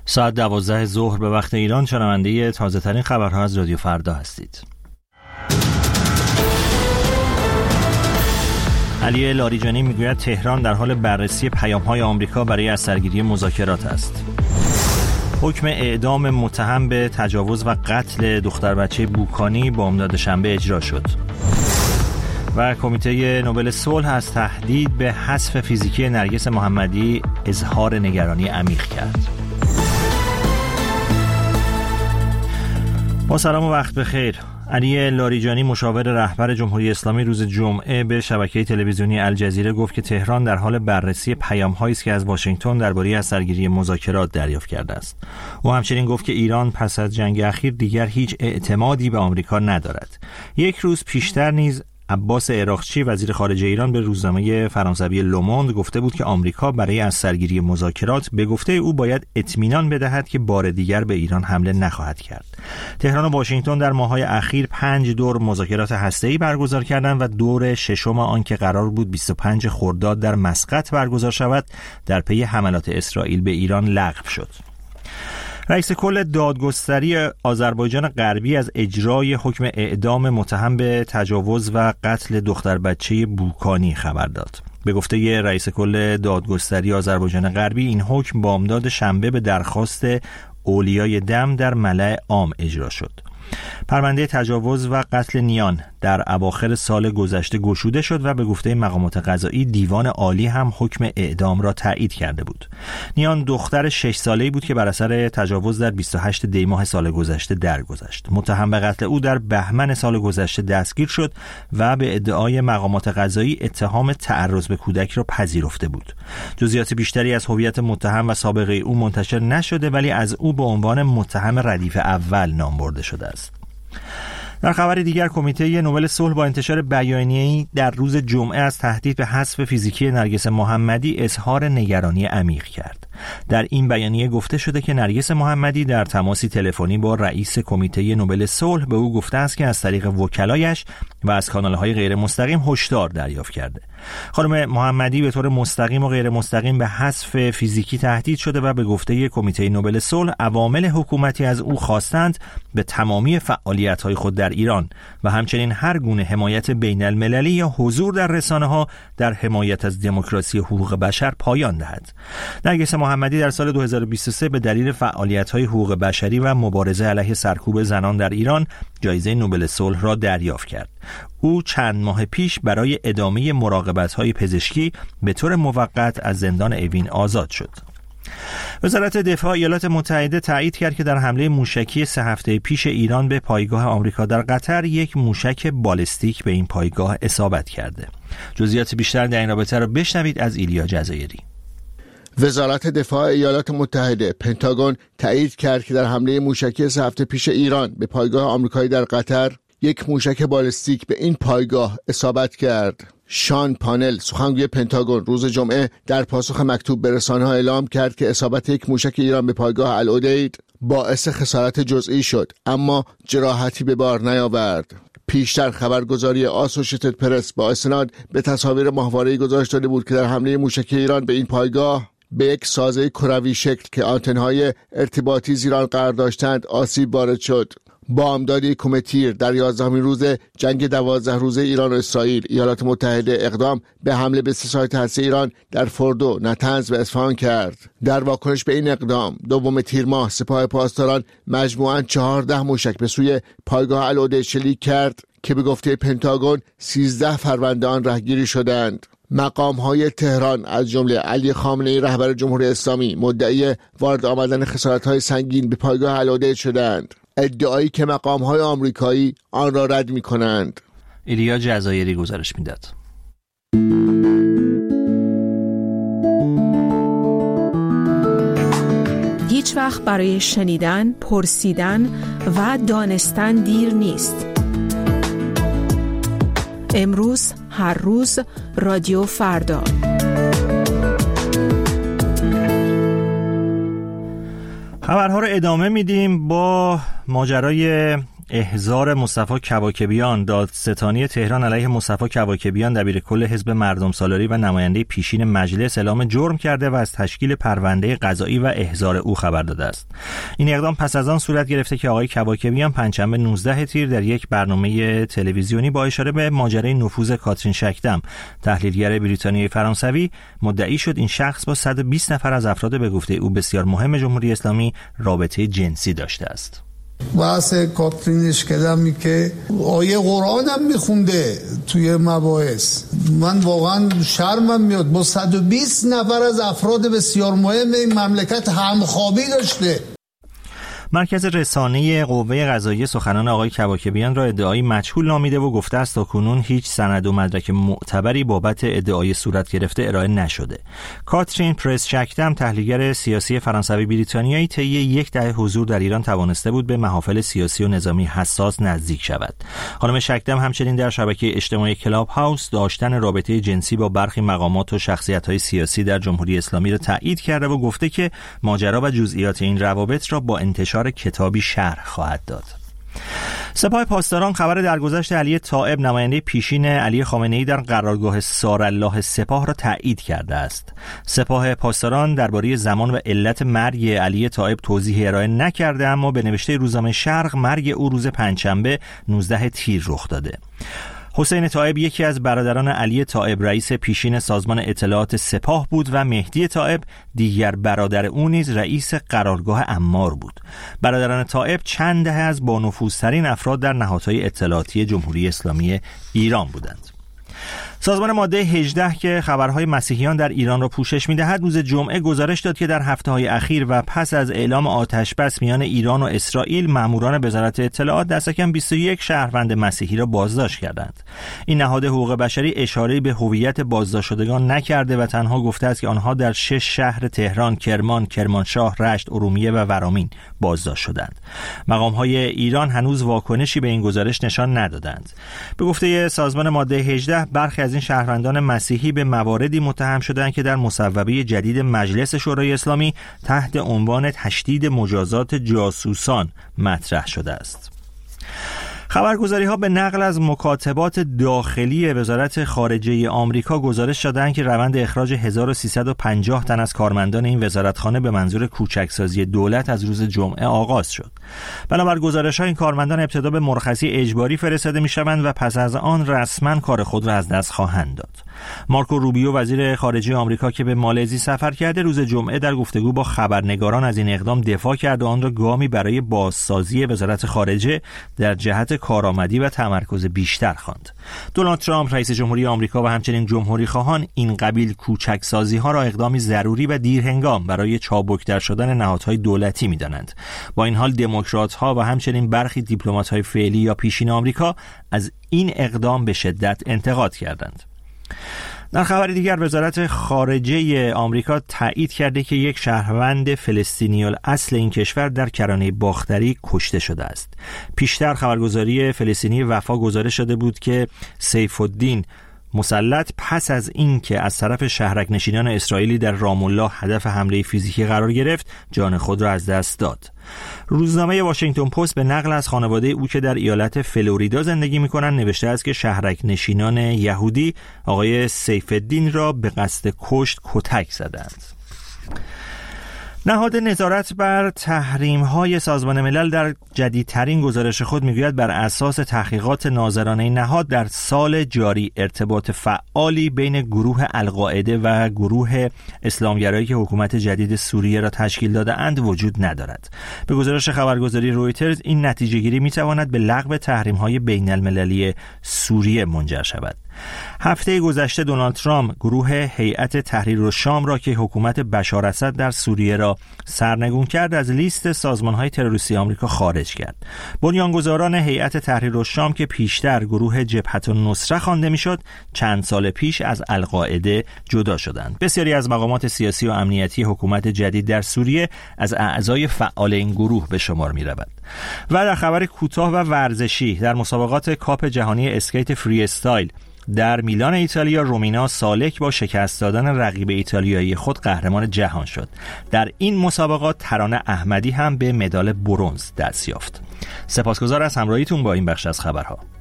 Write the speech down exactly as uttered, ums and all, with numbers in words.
ساعت دوازده ظهر به وقت ایران شنونده تازه ترین خبرها از رادیو فردا هستید. علی لاریجانی میگوید تهران در حال بررسی پیام‌های آمریکا برای از سرگیری مذاکرات است. حکم اعدام متهم به تجاوز و قتل دختر بچه بوکانی بامداد شنبه اجرا شد. و کمیته نوبل صلح از تهدید به حذف فیزیکی نرگس محمدی اظهار نگرانی عمیق کرد. با سلام و وقت بخیر. علی لاریجانی مشاور رهبر جمهوری اسلامی روز جمعه به شبکه تلویزیونی الجزیره گفت که تهران در حال بررسی پیام‌هایی است که از واشنگتن درباره از سرگیری مذاکرات دریافت کرده است. او همچنین گفت که ایران پس از جنگ اخیر دیگر هیچ اعتمادی به آمریکا ندارد. یک روز پیشتر نیز عباس عراقچی وزیر خارجه ایران به روزنامه فرانسوی لوموند گفته بود که آمریکا برای از سرگیری مذاکرات به گفته او باید اطمینان بدهد که بار دیگر به ایران حمله نخواهد کرد. تهران و واشنگتن در ماه‌های اخیر پنج دور مذاکرات هسته‌ای برگزار کردند و دور ششم آن که قرار بود بیست و پنج خرداد در مسقط برگزار شود در پی حملات اسرائیل به ایران لغو شد. رئیس کل دادگستری آذربایجان غربی از اجرای حکم اعدام متهم به تجاوز و قتل دختر بچه بوکانی خبر داد. به گفته رئیس کل دادگستری آذربایجان غربی این حکم بامداد شنبه به درخواست اولیای دم در ملأ عام اجرا شد. پرونده تجاوز و قتل نیان در اواخر سال گذشته گشوده شد و به گفته مقامات قضایی دیوان عالی هم حکم اعدام را تایید کرده بود. نیان دختر شش ساله‌ای بود که بر اثر تجاوز در بیست و هشتم دی ماه سال گذشته درگذشت. متهم به قتل او در بهمن سال گذشته دستگیر شد و به ادعای مقامات قضایی اتهام تعرض به کودک را پذیرفته بود. جزئیات بیشتری از هویت متهم و سابقه او منتشر نشده ولی از او به عنوان متهم ردیف اول نام برده شده است. در خبر دیگر کمیته نوبل صلح با انتشار بیانیه‌ای در روز جمعه از تهدید به حذف فیزیکی نرگس محمدی اظهار نگرانی عمیق کرد. در این بیانیه گفته شده که نرگس محمدی در تماسی تلفنی با رئیس کمیته نوبل صلح به او گفته است که از طریق وکلایش و از کانال‌های غیر مستقیم هشدار دریافت کرده. خانم محمدی به طور مستقیم و غیر مستقیم به حذف فیزیکی تهدید شده و به گفته کمیته نوبل صلح عوامل حکومتی از او خواستند به تمامی فعالیت‌های خود در ایران و همچنین هر گونه حمایت بین المللی یا حضور در رسانه‌ها در حمایت از دموکراسی و حقوق بشر پایان دهد. نرگس محمدی در سال دو هزار و بیست و سه به دلیل فعالیت‌های حقوق بشری و مبارزه علیه سرکوب زنان در ایران جایزه نوبل صلح را دریافت کرد. او چند ماه پیش برای ادامه مراقبت‌های پزشکی به طور موقت از زندان اوین آزاد شد. وزارت دفاع ایالات متحده تایید کرد که در حمله موشکی سه هفته پیش ایران به پایگاه آمریکا در قطر یک موشک بالستیک به این پایگاه اصابت کرده. جزئیات بیشتر در این رابطه را بشنوید از ایلیا جزایری. وزارت دفاع ایالات متحده پنتاگون تایید کرد که در حمله موشکی سه هفته پیش ایران به پایگاه آمریکایی در قطر یک موشک بالستیک به این پایگاه اصابت کرد. شان پانل سخنگوی پنتاگون روز جمعه در پاسخ مکتوب به رسانه‌ها اعلام کرد که اصابت یک موشک ایران به پایگاه العدید باعث خسارت جزئی شد اما جراحتی به بار نیاورد. پیشتر خبرگزاری آسوشیتد پرس با استناد به تصاویر ماهواره‌ای گزارش داده بود که در حمله موشک ایران به این پایگاه به یک سازه کروی شکل که آنتن‌های ارتباطی زیر آن قرار داشتند آسیب وارد شد. با امداد کمیتیر در یازدهمین روز جنگ دوازده روزه ایران و اسرائیل، ایالات متحده اقدام به حمله به سه سایت هسته ایران در فوردو، نتنز و اصفهان کرد. در واکنش به این اقدام، دوم تیر ماه سپاه پاسداران مجموعاً چهارده موشک به سوی پایگاه العدید شلیک کرد که به گفته پنتاگون سیزده فرمانده آن رهگیری شدند. مقام‌های تهران از جمله علی خامنه‌ای رهبر جمهوری اسلامی مدعی وارد آمدن خسارت‌های سنگین به پایگاه العدید شدند، ادعایی که مقام‌های آمریکایی آن را رد می‌کنند. ایلیا جزایری گزارش می‌داد. هیچ وقت برای شنیدن، پرسیدن و دانستن دیر نیست. امروز، هر روز، رادیو فردا. خبرها رو ادامه میدیم با ماجرای احضار مصطفی کواکبیان، دادستانی تهران علیه مصطفی کواکبیان دبیرکل حزب مردم سالاری و نماینده پیشین مجلس اعلام جرم کرده و از تشکیل پرونده قضایی و احضار او خبر داده است. این اقدام پس از آن صورت گرفته که آقای کواکبیان پنجشنبه نوزده تیر در یک برنامه تلویزیونی با اشاره به ماجرای نفوذ کاترین شکدم، تحلیلگر بریتانیایی فرانسوی، مدعی شد این شخص با صد و بیست نفر از افراد به گفته او بسیار مهم جمهوری اسلامی رابطه جنسی داشته است. بحث کاترین شکدمی که آیه قرآن هم میخونده توی مباحث، من واقعا شرمم میاد. با صد و بیست نفر از افراد بسیار مهم این مملکت همخوابی داشته. مرکز رسانه قوه قضاییه سخنان آقای کواکبیان را ادعایی مجهول نامیده و گفته است تاکنون هیچ سند و مدرک معتبری بابت ادعای صورت گرفته ارائه نشده. کاترین پرس شکدم، تحلیلگر سیاسی فرانسوی بریتانیایی، طی یک دهه حضور در ایران توانسته بود به محافل سیاسی و نظامی حساس نزدیک شود. خانم شکدم همچنین در شبکه اجتماعی کلاب هاوس داشتن رابطه جنسی با برخی مقامات و شخصیت‌های سیاسی در جمهوری اسلامی را تایید کرده و گفته که ماجرا و جزئیات این روابط را با انتشار کتابی شرح خواهد داد. سپاه پاسداران خبر درگذشت علی طائب، نماینده پیشین علی خامنه‌ای، در قرارگاه سارالله سپاه را تایید کرده است. سپاه پاسداران درباره زمان و علت مرگ علی طائب توضیح ارائه نکرده، اما به نوشته روزنامه شرق مرگ او روز پنجشنبه نوزده تیر رخ داده. حسین طائب یکی از برادران علی طائب رئیس پیشین سازمان اطلاعات سپاه بود و مهدی طائب دیگر برادر او نیز رئیس قرارگاه عمار بود. برادران طائب چند دهه از بانفوذترین افراد در نهادهای اطلاعاتی جمهوری اسلامی ایران بودند. سازمان ماده هجده که خبرهای مسیحیان در ایران را پوشش می‌دهد روز جمعه گزارش داد که در هفته‌های اخیر و پس از اعلام آتش بس میان ایران و اسرائیل، ماموران وزارت اطلاعات دست کم بیست و یک شهروند مسیحی را بازداشت کردند. این نهاد حقوق بشری اشاره‌ای به هویت بازداشت شدگان نکرده و تنها گفته است که آنها در شش شهر تهران، کرمان، کرمانشاه، رشت، ارومیه و ورامین بازداشت شدند. مقام‌های ایران هنوز واکنشی به این گزارش نشان ندادند. به گفته سازمان ماده هجده، برخی از این شهروندان مسیحی به مواردی متهم شدند که در مصوبه جدید مجلس شورای اسلامی تحت عنوان تشدید مجازات جاسوسان مطرح شده است. خبرگزاری‌ها به نقل از مکاتبات داخلی وزارت خارجه آمریکا گزارش دادند که روند اخراج هزار و سیصد و پنجاه تن از کارمندان این وزارتخانه به منظور کوچکسازی دولت از روز جمعه آغاز شد. بنابر گزارش‌ها این کارمندان ابتدا به مرخصی اجباری فرستاده می‌شوند و پس از آن رسما کار خود را از دست خواهند داد. مارکو روبیو، وزیر خارجه آمریکا که به مالزی سفر کرده، روز جمعه در گفتگو با خبرنگاران از این اقدام دفاع کرد و آن را گامی برای بازسازی وزارت خارجه در جهت کارآمدی و تمرکز بیشتر خواند. دونالد ترامپ، رئیس جمهوری آمریکا و همچنین جمهوری خواهان این قبیل کوچکسازی ها را اقدامی ضروری و دیرهنگام برای چابکتر شدن نهادهای دولتی می‌دانند. با این حال دموکرات ها و همچنین برخی دیپلمات های فعلی یا پیشین آمریکا از این اقدام به شدت انتقاد کردند. در خبر دیگر، وزارت خارجه آمریکا تایید کرده که یک شهروند فلسطینی الاصل این کشور در کرانه باختری کشته شده است. پیشتر خبرگزاری فلسطینی وفا گزارش داده بود که سیف الدین مسلط پس از این که از طرف شهرک نشینان اسرائیلی در رام الله هدف حمله فیزیکی قرار گرفت، جان خود را از دست داد. روزنامه واشنگتن پست به نقل از خانواده او که در ایالت فلوریدا زندگی می‌کنند نوشته است که شهرک نشینان یهودی آقای سیف الدین را به قصد کشت کتک زدند. نهاد نظارت بر تحریم‌های سازمان ملل در جدیدترین گزارش خود می‌گوید بر اساس تحقیقات ناظرانه نهاد در سال جاری ارتباط فعالی بین گروه القاعده و گروه اسلامگرایی که حکومت جدید سوریه را تشکیل داده‌اند وجود ندارد. به گزارش خبرگزاری رویترز این نتیجه‌گیری می‌تواند به لغو تحریم‌های بین‌المللی سوریه منجر شود. هفته گذشته دونالد ترامپ گروه هیئت تحریر الشام را که حکومت بشار اسد در سوریه را سرنگون کرد از لیست سازمان‌های تروریستی آمریکا خارج کرد. بنیانگذاران هیئت تحریر الشام که پیشتر گروه جبهت النصره خوانده میشد، چند سال پیش از القاعده جدا شدند. بسیاری از مقامات سیاسی و امنیتی حکومت جدید در سوریه از اعضای فعال این گروه به شمار می‌رود. و در خبر کوتاه و ورزشی، در مسابقات کاپ جهانی اسکیت فری استایل در میلان ایتالیا رومینا سالک با شکست دادن رقیب ایتالیایی خود قهرمان جهان شد. در این مسابقات ترانه احمدی هم به مدال برنز دست یافت. سپاسگزار از همراهیتون با این بخش از خبرها.